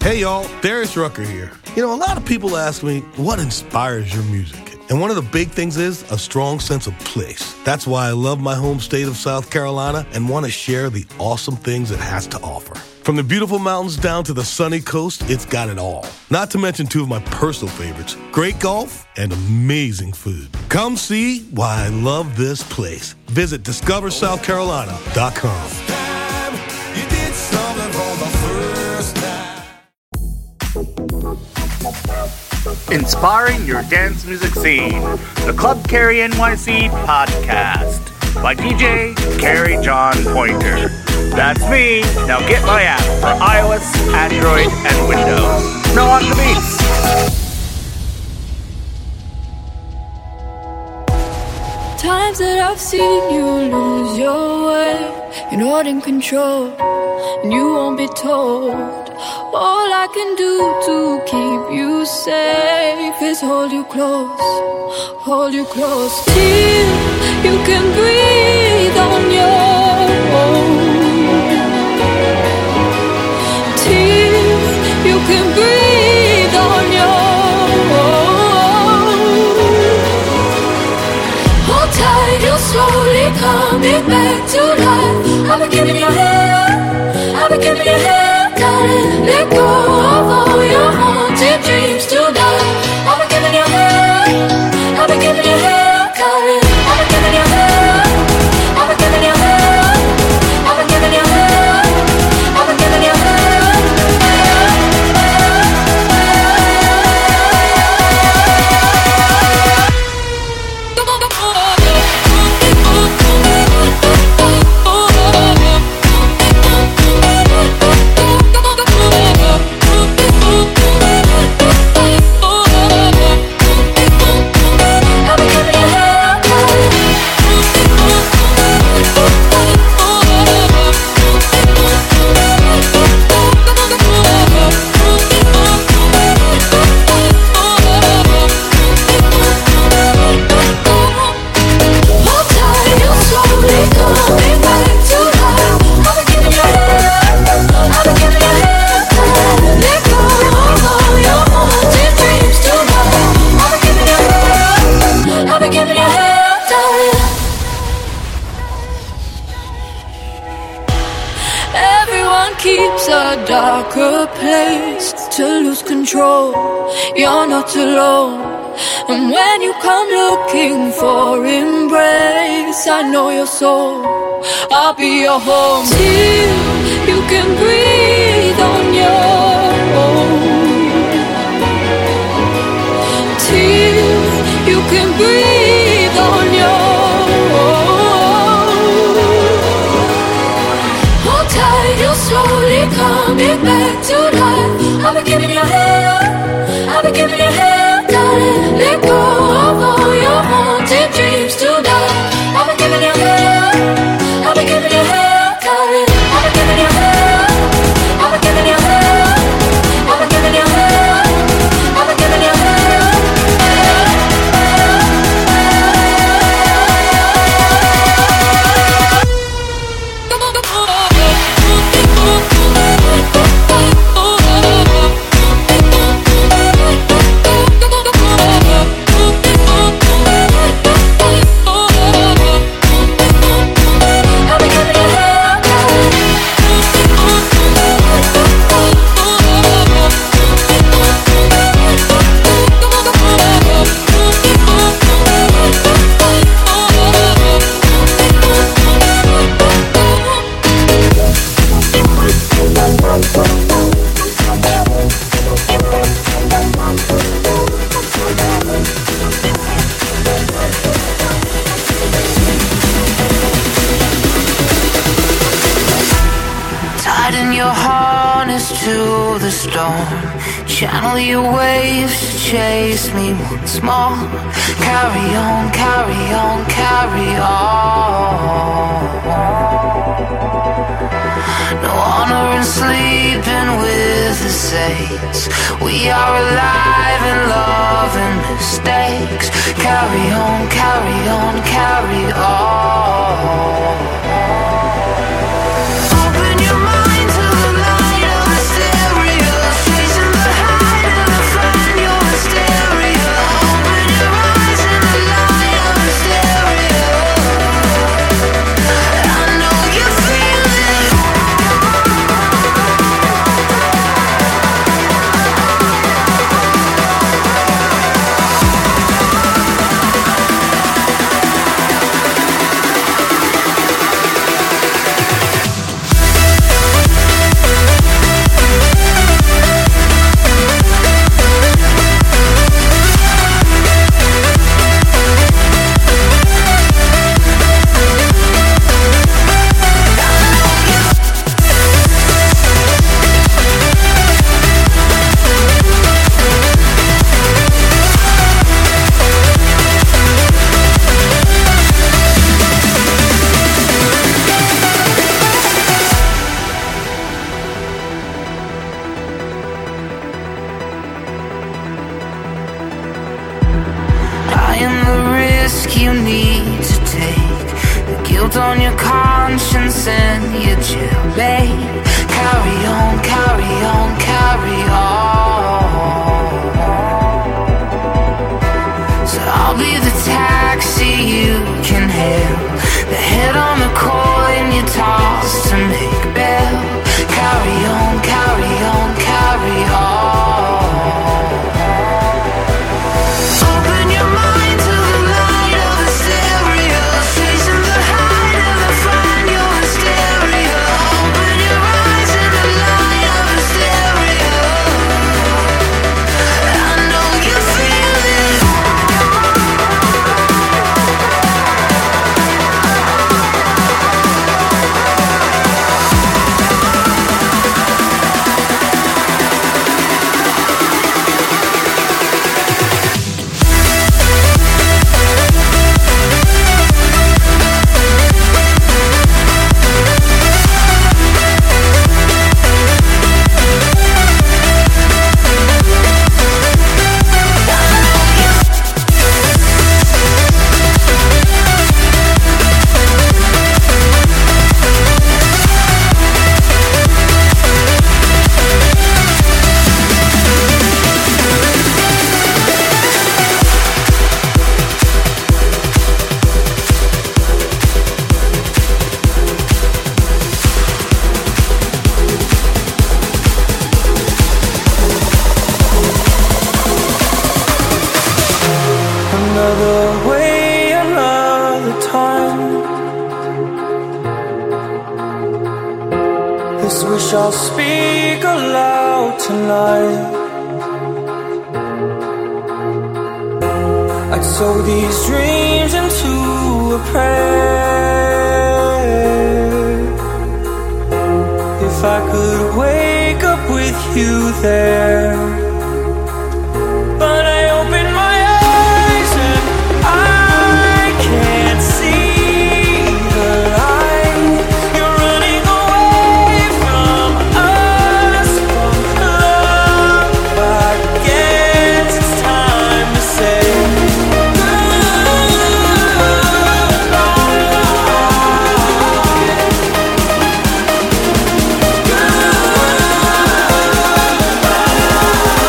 Hey y'all, Darius Rucker here. You know, a lot of people ask me, what inspires your music? And one of the big things is a strong sense of place. That's why I love my home state of South Carolina and want to share the awesome things it has to offer. From the beautiful mountains down to the sunny coast, it's got it all. Not to mention two of my personal favorites, great golf and amazing food. Come see why I love this place. Visit discoversouthcarolina.com. Inspiring your dance music scene, the Club Carry NYC podcast by DJ Carrie John Pointer. That's me. Now get my app for iOS, Android, and Windows. Now on the beats. Times that I've seen you lose your way, you're not in control, and you won't be told. All I can do to keep you safe is hold you close till you can breathe on your own, till you can breathe on your own. Hold tight, you're slowly coming back to life. I've been giving you hell, I've been giving you hell. Let go of all your haunted dreams tonight. I've been giving you hell, I've been giving you hell, darling. I've been giving you hell, I've been giving you hell, I've been giving you hell, I've been giving you hell. Keeps a darker place to lose control. You're not alone. And when you come looking for embrace, I know your soul. I'll be your home till you can breathe on your own, till you can breathe on your own. You're slowly coming back to life. I've been giving you hell, I've been giving you hell, darling. Let go of all your haunted dreams tonight. I've been giving you hell, I've been giving you hell, darling. I've been giving you hell, I've been giving you hell, I've been giving you hell, I've been giving you hell. Channel your waves to chase me once more. Carry on, carry on, carry on. No honor in sleeping with the saints. We are alive in love and mistakes. Carry on, carry on, carry on. Open your mind to the light of the stereo. you need to take the guilt on your conscience and your jailbait. Carry on, carry on, carry on. So I'll be the taxi you can hail, the head on the coin you toss to make bail. Carry on, carry on, carry on. Open your mind to the light of the stereo, chasing the high, never find your hysteria. Open your eyes in the light of the stereo. I know you feel it. Another way, another time. This wish I'll speak aloud tonight. I'd sow these dreams into a prayer. If I could wake up with you there. But I open my eyes and I can't see the light. You're running away from us, from love. I guess it's time to say goodbye.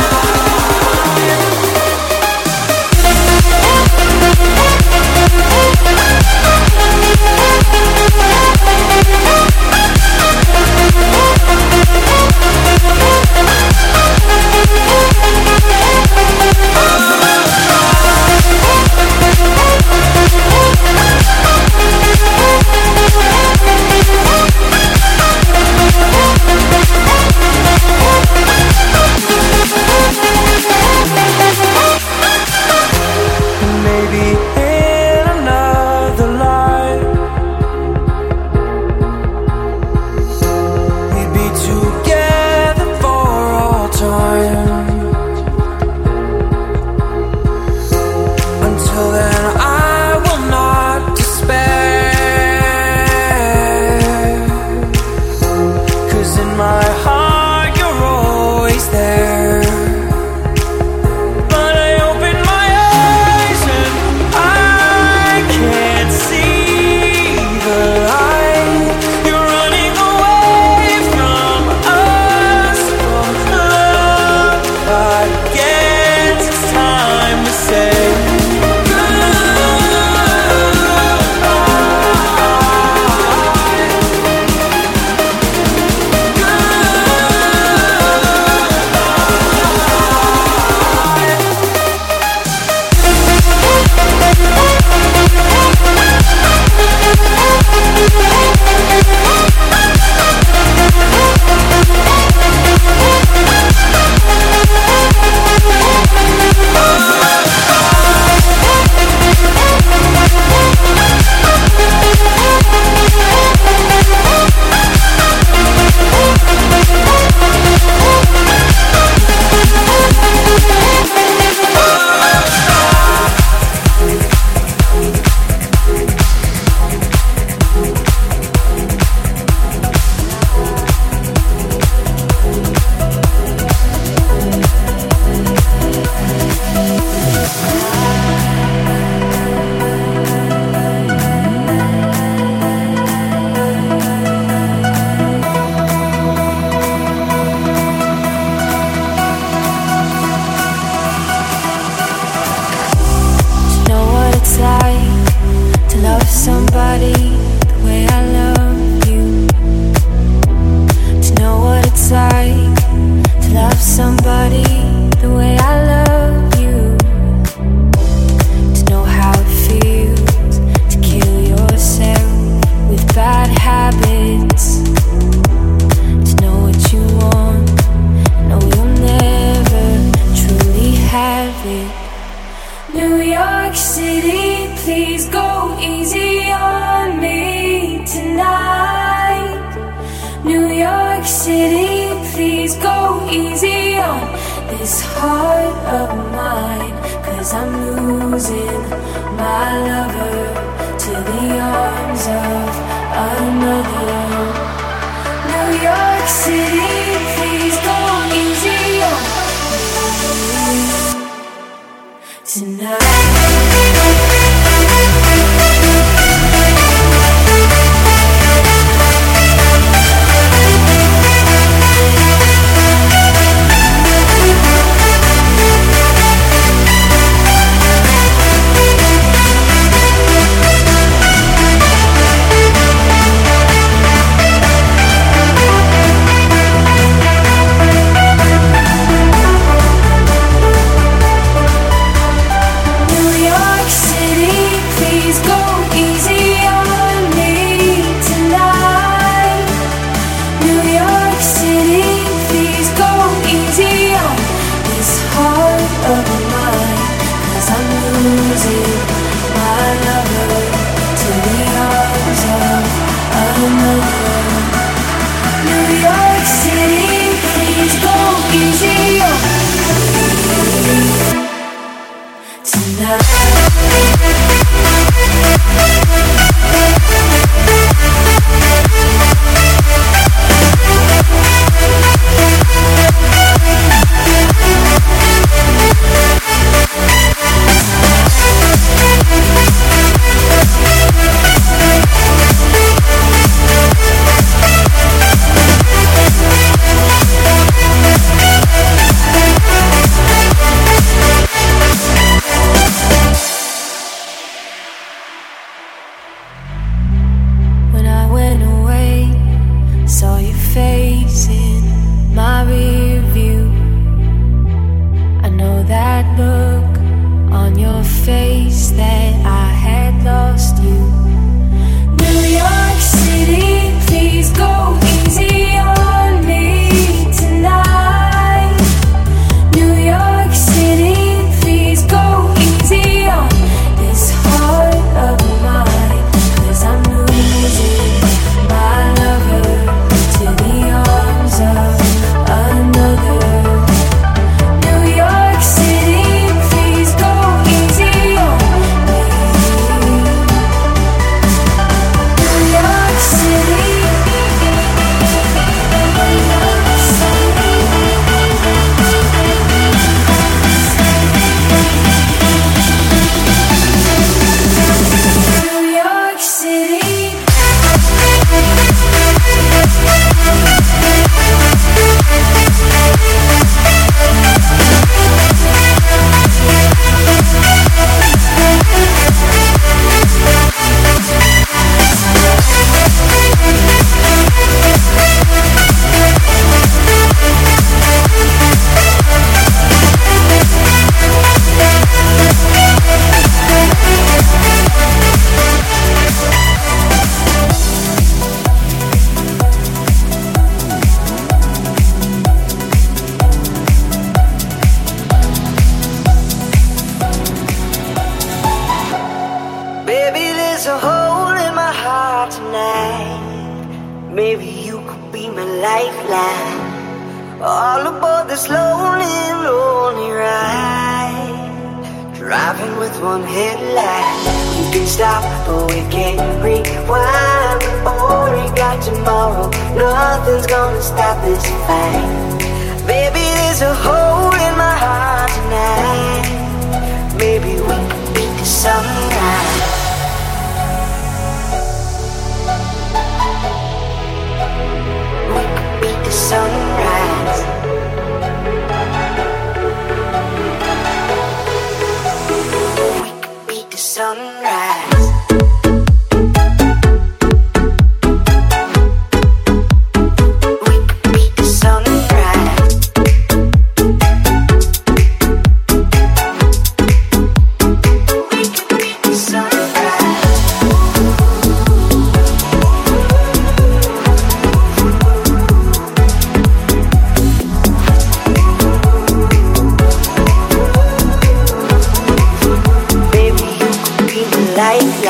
please go easy on me tonight. New York City, please go easy on this heart of mine. 'Cause I'm losing my lover to the arms of another. New York City, please go easy on me tonight.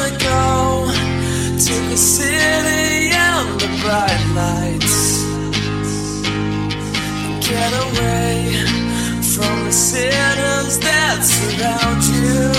wanna go to the city and the bright lights, get away from the sinners that surround you.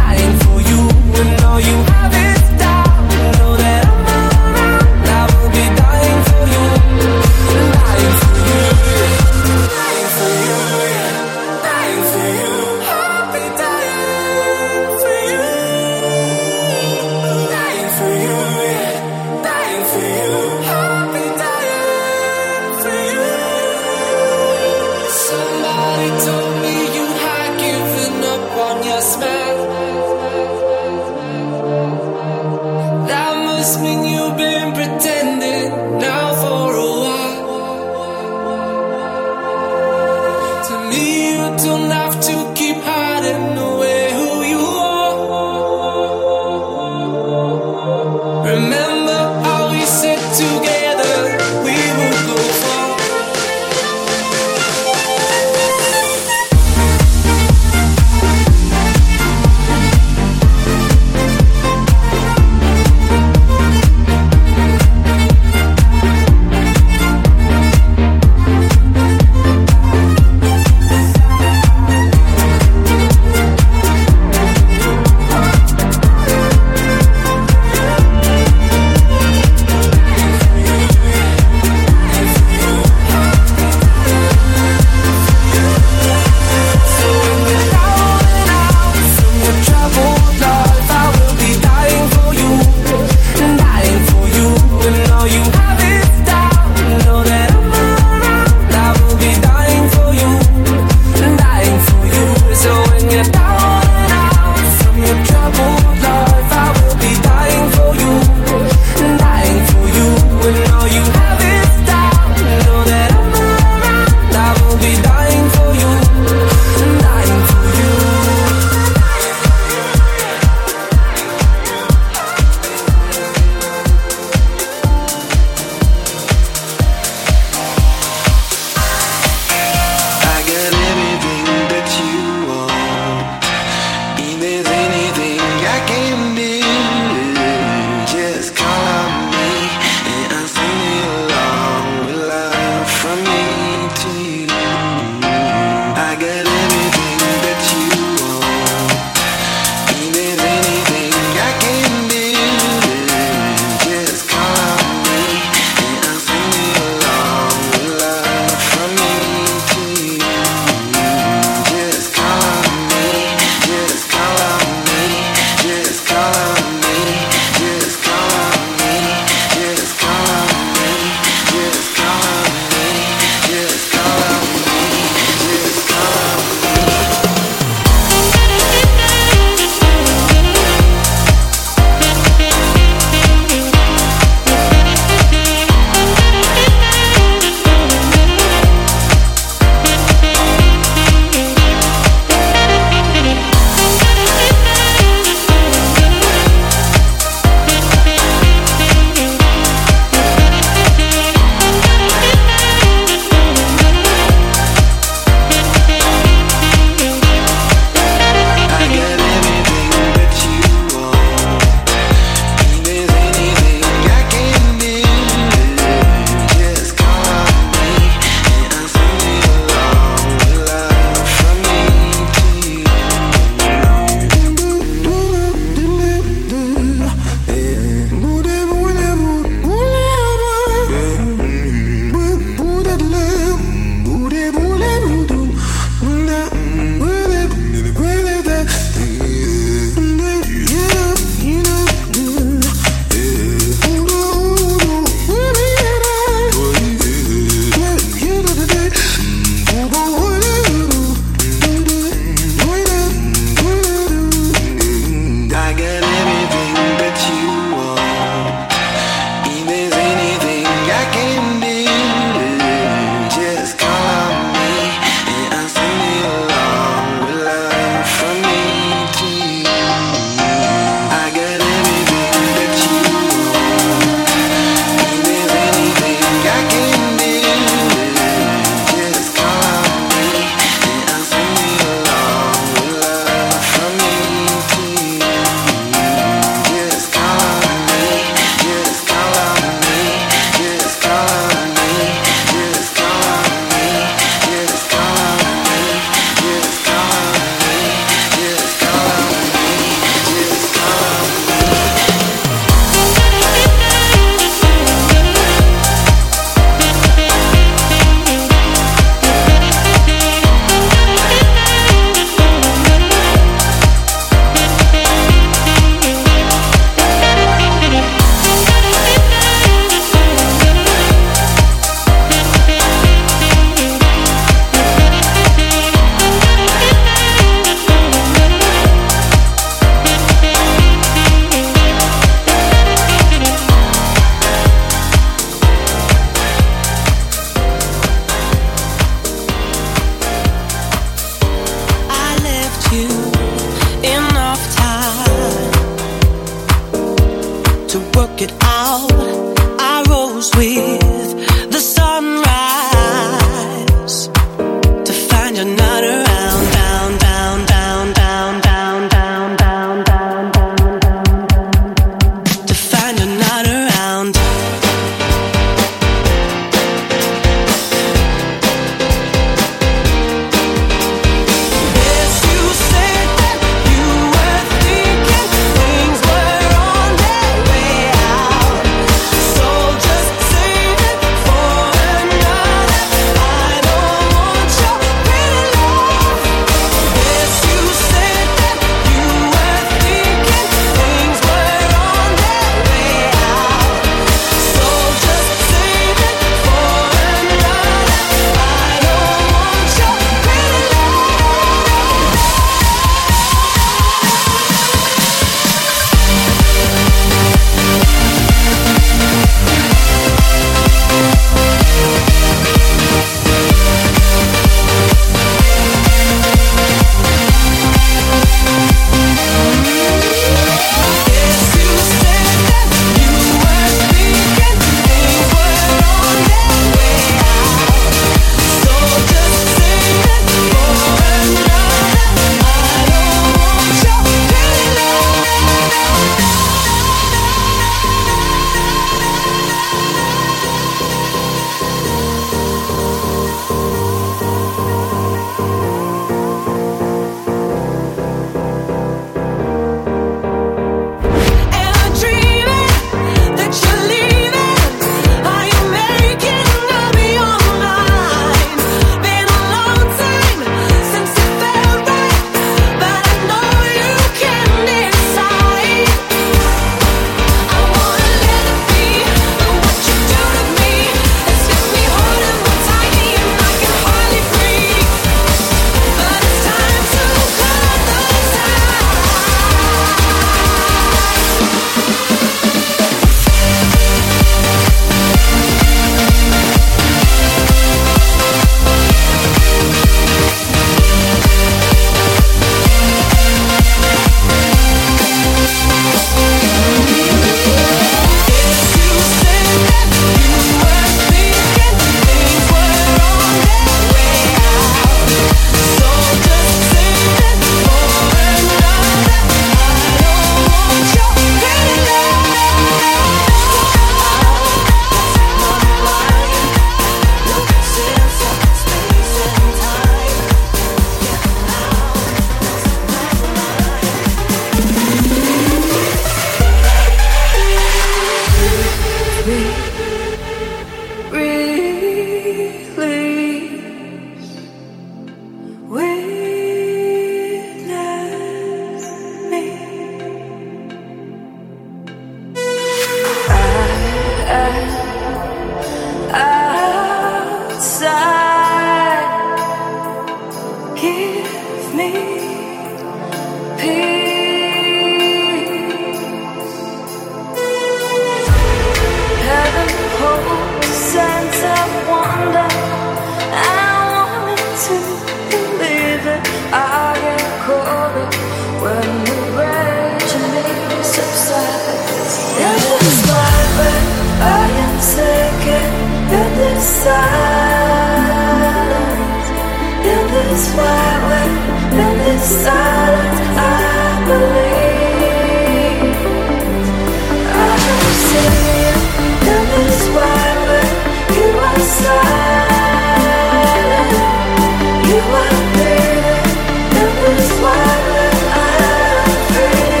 silence I believe. I have seen in this world where you are silent. You are breathing in this world where I am free.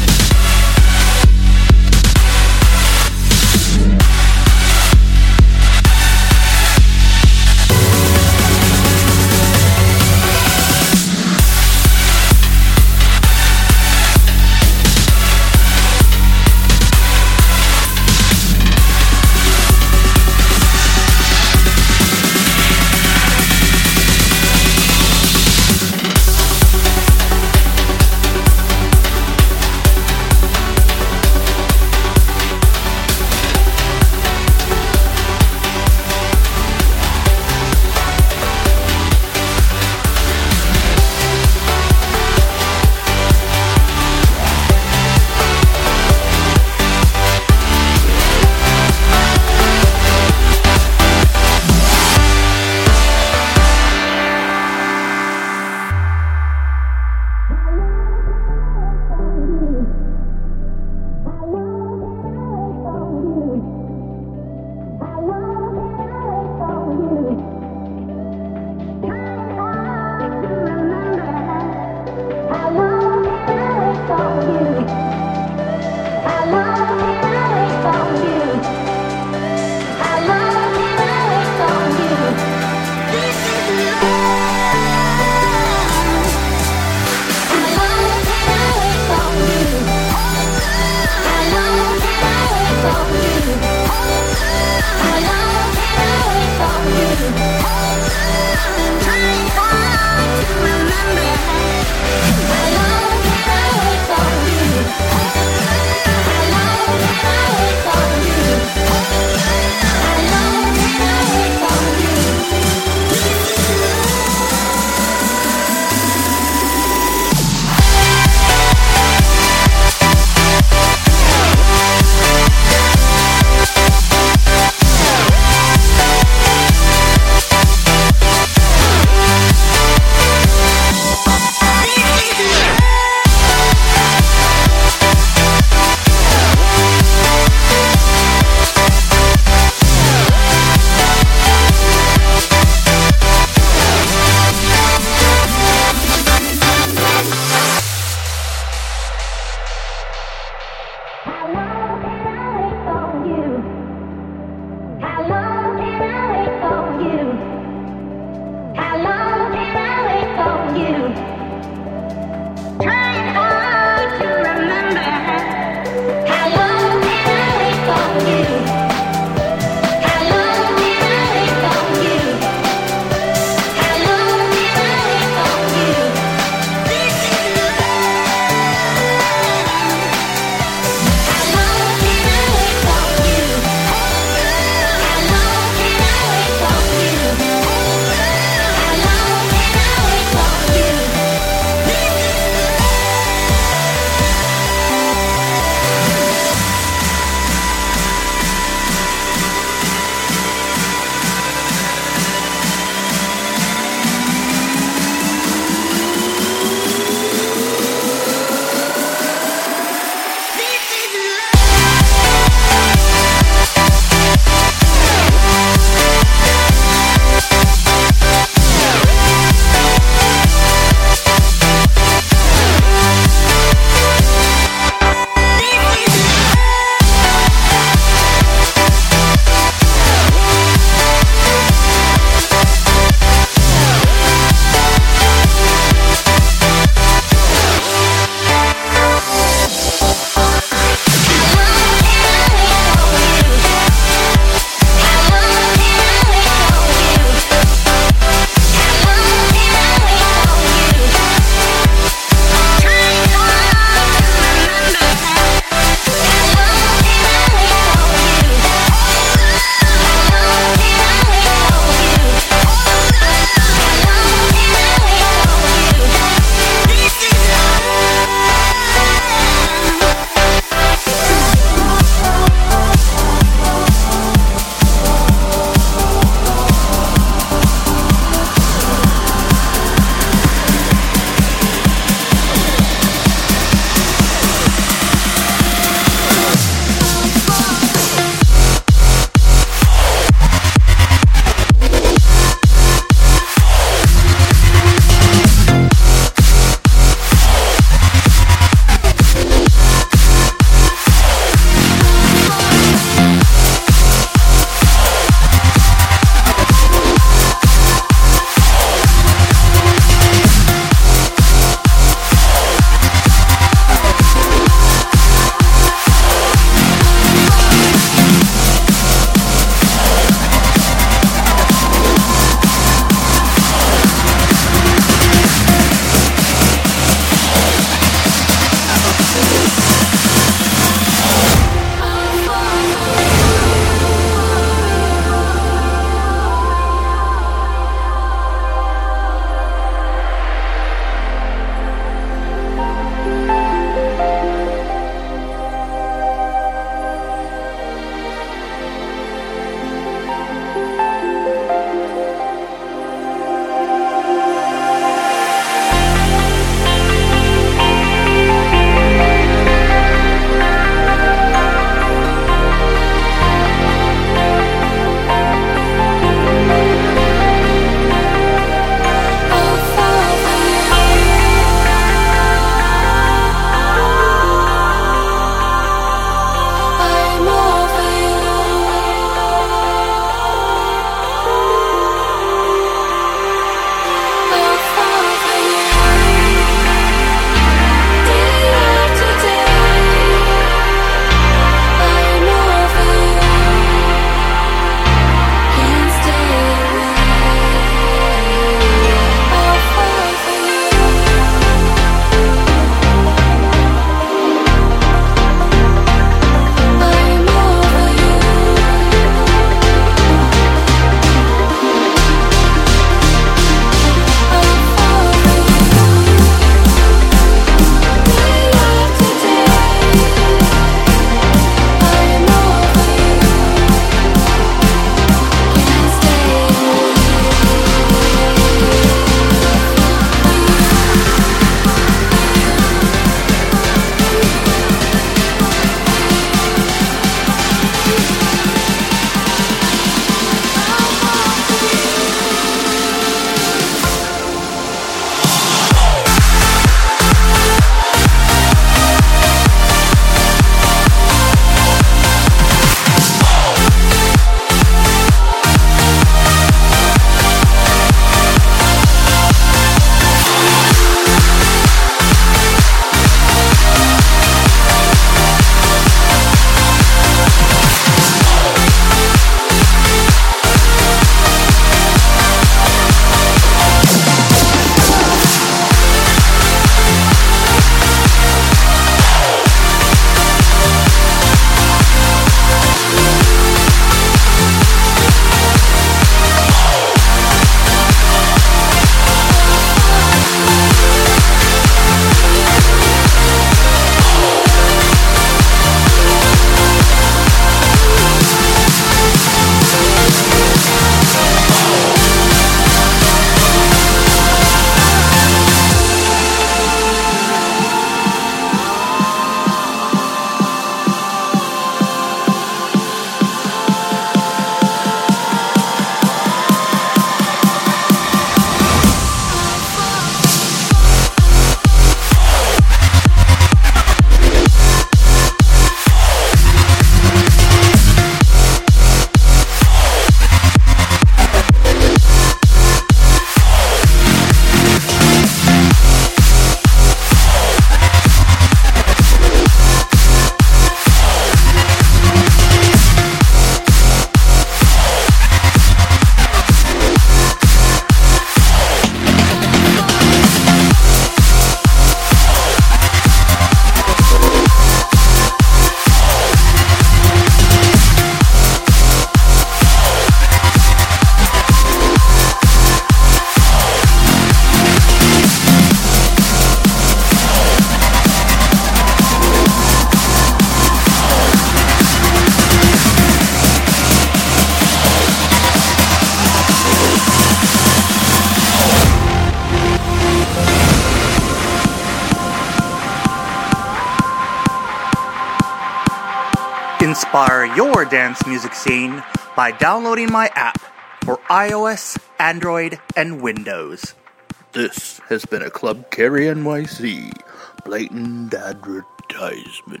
inspire your dance music scene by downloading my app for iOS, Android, and Windows. This has been a Club Carry NYC blatant advertisement.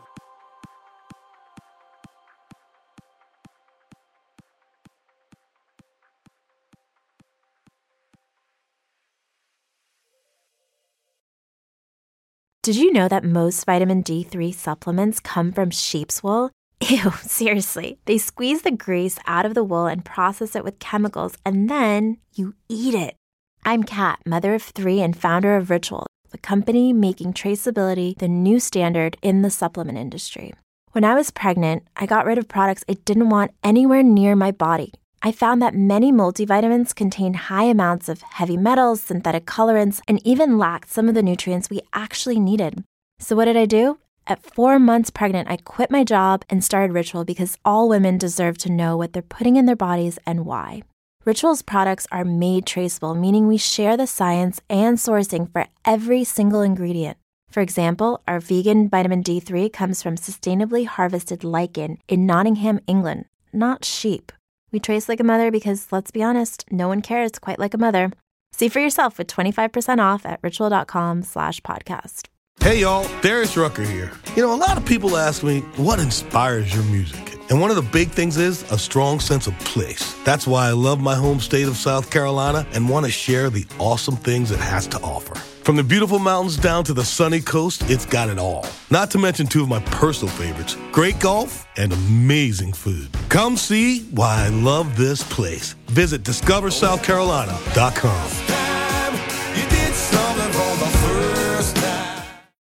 Did you know that most vitamin D3 supplements come from sheep's wool? Ew, seriously. They squeeze the grease out of the wool and process it with chemicals, and then you eat it. I'm Kat, mother of 3 and founder of Ritual, the company making traceability the new standard in the supplement industry. When I was pregnant, I got rid of products I didn't want anywhere near my body. I found that many multivitamins contain high amounts of heavy metals, synthetic colorants, and even lacked some of the nutrients we actually needed. So what did I do? At 4 months pregnant, I quit my job and started Ritual because all women deserve to know what they're putting in their bodies and why. Ritual's products are made traceable, meaning we share the science and sourcing for every single ingredient. For example, our vegan vitamin D3 comes from sustainably harvested lichen in Nottingham, England, not sheep. We trace like a mother because, let's be honest, no one cares quite like a mother. See for yourself with 25% off at ritual.com/podcast. Hey y'all, Darius Rucker here. You know, a lot of people ask me, what inspires your music? And one of the big things is a strong sense of place. That's why I love my home state of South Carolina and want to share the awesome things it has to offer. From the beautiful mountains down to the sunny coast, it's got it all. Not to mention 2 of my personal favorites, great golf and amazing food. Come see why I love this place. Visit discoversouthcarolina.com.